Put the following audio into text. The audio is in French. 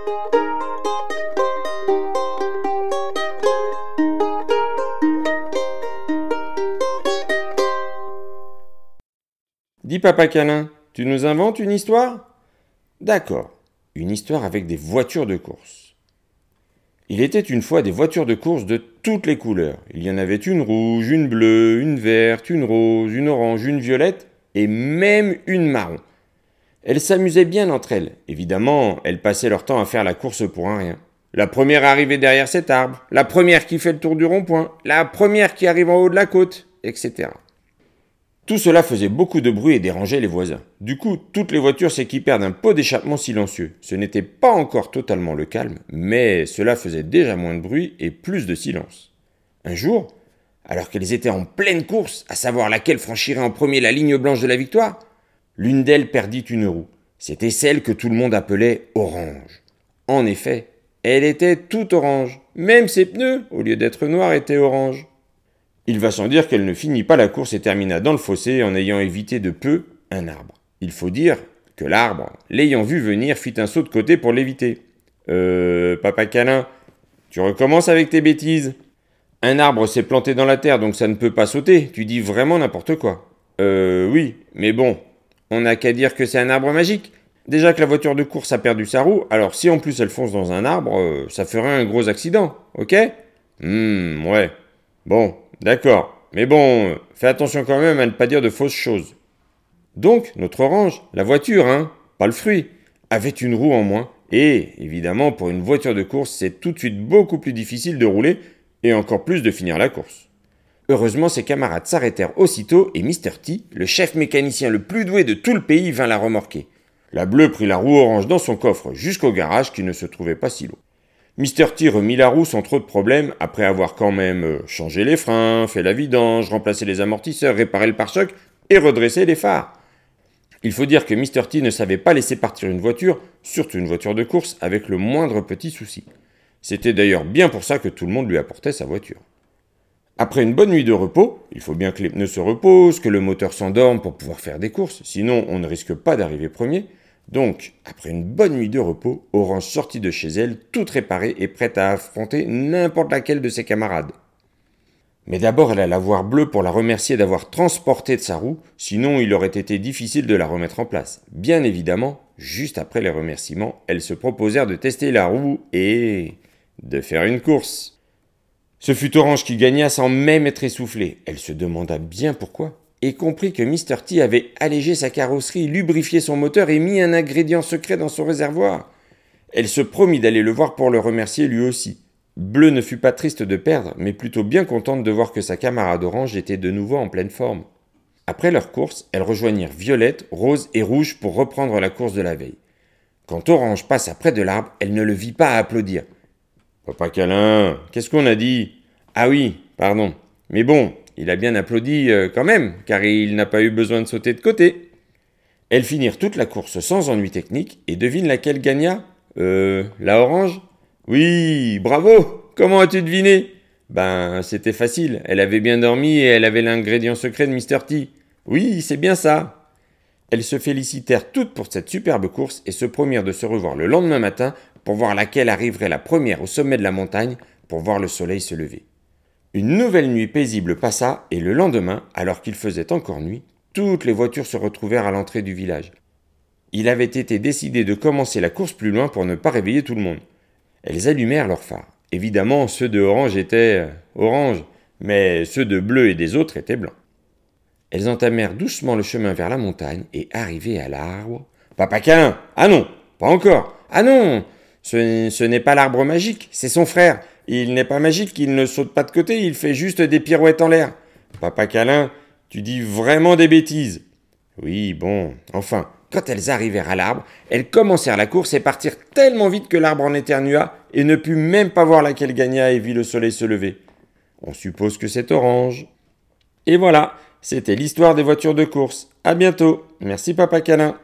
Dis Papa Câlin, tu nous inventes une histoire ? D'accord, une histoire avec des voitures de course. Il était une fois des voitures de course de toutes les couleurs. Il y en avait une rouge, une bleue, une verte, une rose, une orange, une violette et même une marron. Elles s'amusaient bien entre elles. Évidemment, elles passaient leur temps à faire la course pour un rien. La première arrivée derrière cet arbre, la première qui fait le tour du rond-point, la première qui arrive en haut de la côte, etc. Tout cela faisait beaucoup de bruit et dérangeait les voisins. Du coup, toutes les voitures s'équipèrent d'un pot d'échappement silencieux. Ce n'était pas encore totalement le calme, mais cela faisait déjà moins de bruit et plus de silence. Un jour, alors qu'elles étaient en pleine course, à savoir laquelle franchirait en premier la ligne blanche de la victoire, l'une d'elles perdit une roue. C'était celle que tout le monde appelait orange. En effet, elle était toute orange. Même ses pneus, au lieu d'être noirs, étaient orange. Il va sans dire qu'elle ne finit pas la course et termina dans le fossé en ayant évité de peu un arbre. Il faut dire que l'arbre, l'ayant vu venir, fit un saut de côté pour l'éviter. Papa Câlin, tu recommences avec tes bêtises. Un arbre s'est planté dans la terre, donc ça ne peut pas sauter. Tu dis vraiment n'importe quoi. Oui, mais bon, on n'a qu'à dire que c'est un arbre magique. Déjà que la voiture de course a perdu sa roue, alors si en plus elle fonce dans un arbre, ça ferait un gros accident, ok ? Ouais. Bon, d'accord. Mais bon, fais attention quand même à ne pas dire de fausses choses. Donc, notre orange, la voiture, pas le fruit, avait une roue en moins. Et, évidemment, pour une voiture de course, c'est tout de suite beaucoup plus difficile de rouler et encore plus de finir la course. Heureusement, ses camarades s'arrêtèrent aussitôt et Mr. T, le chef mécanicien le plus doué de tout le pays, vint la remorquer. La bleue prit la roue orange dans son coffre jusqu'au garage qui ne se trouvait pas si loin. Mr. T remit la roue sans trop de problèmes après avoir quand même changé les freins, fait la vidange, remplacé les amortisseurs, réparé le pare-choc et redressé les phares. Il faut dire que Mr. T ne savait pas laisser partir une voiture, surtout une voiture de course, avec le moindre petit souci. C'était d'ailleurs bien pour ça que tout le monde lui apportait sa voiture. Après une bonne nuit de repos, il faut bien que les pneus se reposent, que le moteur s'endorme pour pouvoir faire des courses, sinon on ne risque pas d'arriver premier. Donc, après une bonne nuit de repos, Orange sortit de chez elle, toute réparée et prête à affronter n'importe laquelle de ses camarades. Mais d'abord, elle alla voir Bleu pour la remercier d'avoir transporté de sa roue, sinon il aurait été difficile de la remettre en place. Bien évidemment, juste après les remerciements, elles se proposèrent de tester la roue et de faire une course. Ce fut Orange qui gagna sans même être essoufflée. Elle se demanda bien pourquoi, et comprit que Mr. T avait allégé sa carrosserie, lubrifié son moteur et mis un ingrédient secret dans son réservoir. Elle se promit d'aller le voir pour le remercier lui aussi. Bleu ne fut pas triste de perdre, mais plutôt bien contente de voir que sa camarade Orange était de nouveau en pleine forme. Après leur course, elles rejoignirent Violette, Rose et Rouge pour reprendre la course de la veille. Quand Orange passa près de l'arbre, elle ne le vit pas applaudir. « Papa Câlin, qu'est-ce qu'on a dit ? Ah oui, pardon. Mais bon, il a bien applaudi quand même, car il n'a pas eu besoin de sauter de côté. » Elles finirent toute la course sans ennui technique, et devine laquelle gagna ? La Orange ? Oui, bravo ! Comment as-tu deviné ? Ben, c'était facile. Elle avait bien dormi et elle avait l'ingrédient secret de Mr. T. Oui, c'est bien ça. Elles se félicitèrent toutes pour cette superbe course et se promirent de se revoir le lendemain matin pour voir laquelle arriverait la première au sommet de la montagne pour voir le soleil se lever. Une nouvelle nuit paisible passa et le lendemain, alors qu'il faisait encore nuit, toutes les voitures se retrouvèrent à l'entrée du village. Il avait été décidé de commencer la course plus loin pour ne pas réveiller tout le monde. Elles allumèrent leurs phares. Évidemment, ceux de Orange étaient orange, mais ceux de Bleu et des autres étaient blancs. Elles entamèrent doucement le chemin vers la montagne et arrivées à l'arbre... « Papa Câlin ! Ah non, pas encore ! Ah non, ce n'est pas l'arbre magique, c'est son frère. Il n'est pas magique, il ne saute pas de côté, il fait juste des pirouettes en l'air. Papa Câlin, tu dis vraiment des bêtises. » Oui, bon, enfin, quand elles arrivèrent à l'arbre, elles commencèrent la course et partirent tellement vite que l'arbre en éternua et ne put même pas voir laquelle gagna et vit le soleil se lever. On suppose que c'est Orange. Et voilà, c'était l'histoire des voitures de course. À bientôt. Merci Papa Câlin.